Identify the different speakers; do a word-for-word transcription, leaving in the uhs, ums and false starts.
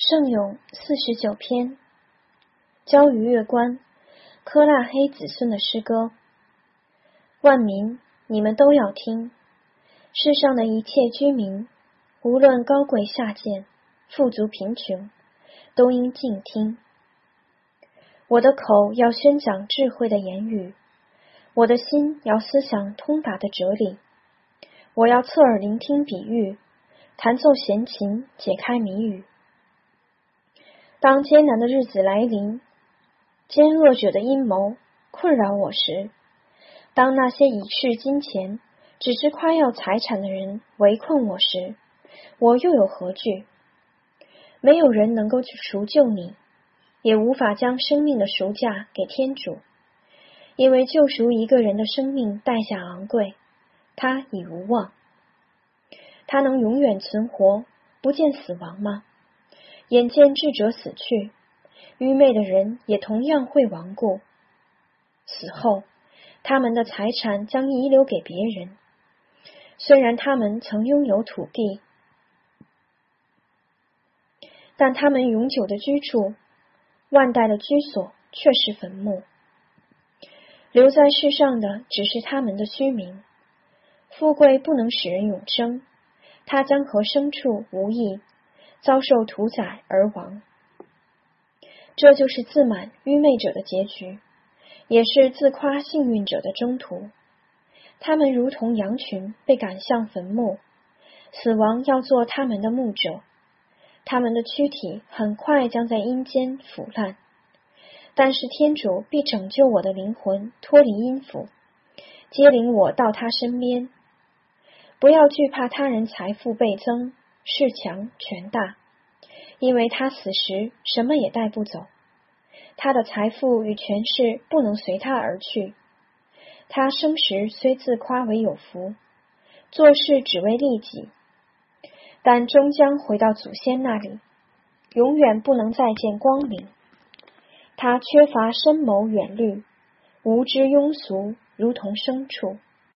Speaker 1: 圣咏四十九篇，交于月关，科剌黑子孙的诗歌。万民，你们都要听，世上的一切居民，无论高贵下贱，富足贫穷，都应静听。我的口要宣讲智慧的言语，我的心要思想通达的哲理。我要侧耳聆听比喻，弹奏弦琴，解开谜语。当艰难的日子来临，奸恶者的阴谋困扰我时，当那些以恃金钱，只知夸耀财产的人围困我时，我又有何惧？没有人能够去赎救你，也无法将生命的赎价给天主，因为救赎一个人的生命代价昂贵，他已无望。他能永远存活，不见死亡吗？眼见智者死去，愚昧的人也同样会亡故。死后，他们的财产将遗留给别人，虽然他们曾拥有土地，但他们永久的居处，万代的居所却是坟墓。留在世上的只是他们的虚名，富贵不能使人永生，他将和牲畜无异，遭受屠宰而亡。这就是自满愚昧者的结局，也是自夸幸运者的征途。他们如同羊群被赶向坟墓，死亡要做他们的牧者，他们的躯体很快将在阴间腐烂。但是天主必拯救我的灵魂脱离阴府，接领我到他身边。不要惧怕他人财富倍增，势强权大，因为他死时什么也带不走，他的财富与权势不能随他而去。他生时虽自夸为有福，做事只为利己，但终将回到祖先那里，永远不能再见光明。他缺乏深谋远虑，无知庸俗，如同牲畜。